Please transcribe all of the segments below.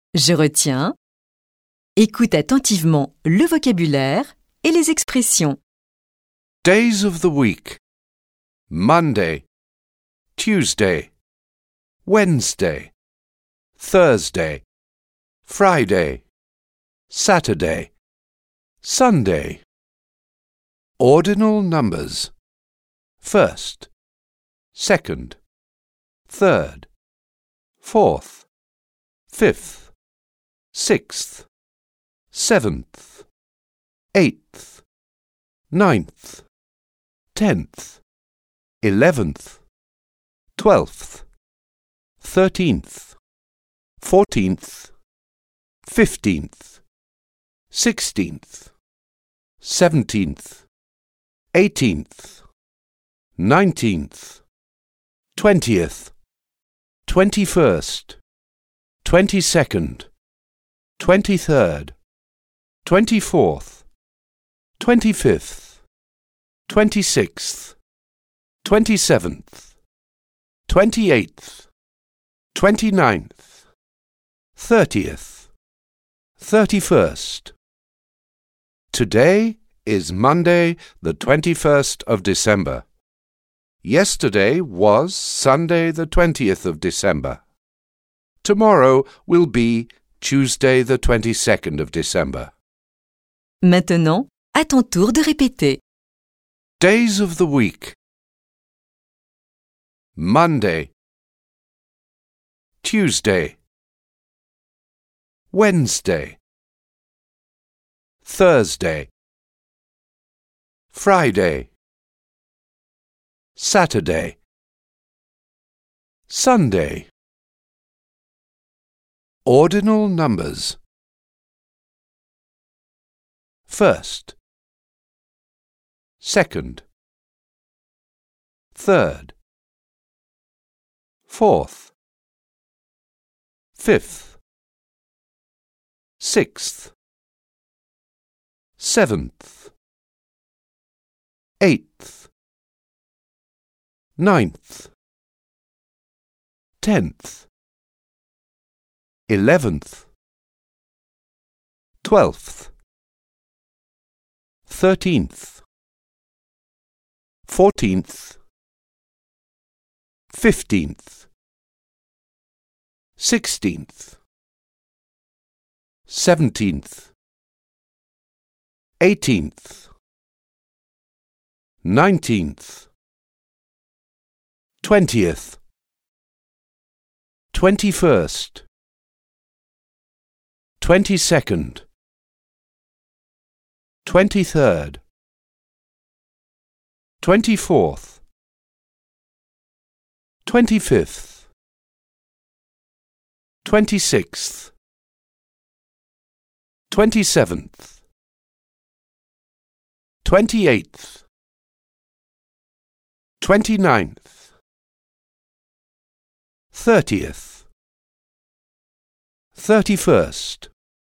Je retiens. Écoute attentivement le vocabulaire et les expressions. Days of the week: Monday, Tuesday, Wednesday, Thursday, Friday, Saturday, Sunday. Ordinal numbers: first, second, third, fourth, fifth, sixth, seventh, eighth, ninth, 10th, 11th, 12th, 13th, 14th, 15th, 16th, 17th, 18th, 19th, 20th, 21st, 22nd, 23rd, 24th, 25th, 26th, 27th, 28th, 29th, 30th, 31st. Today is Monday, the 21st of December. Yesterday was Sunday, the 20th of December. Tomorrow will be Tuesday, the 22nd of December. Maintenant, à ton tour de répéter. Days of the week: Monday, Tuesday, Wednesday, Thursday, Friday, Saturday, Sunday. Ordinal numbers: first, second, third, fourth, fifth, sixth, seventh, eighth, ninth, 10th, 11th, 12th, 13th, 14th, 15th, 16th, 17th, 18th, 19th, 20th, 21st, 22nd, 23rd, 24th, 25th, 26th, 27th, 28th, 29th, 30th, 31st.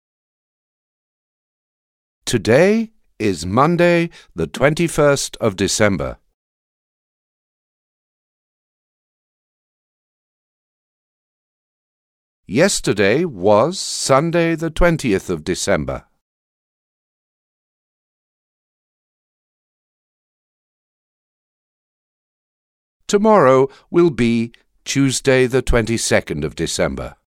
Today is Monday, the 21st of December. Yesterday was Sunday, the 20th of December. Tomorrow will be Tuesday, the 22nd of December.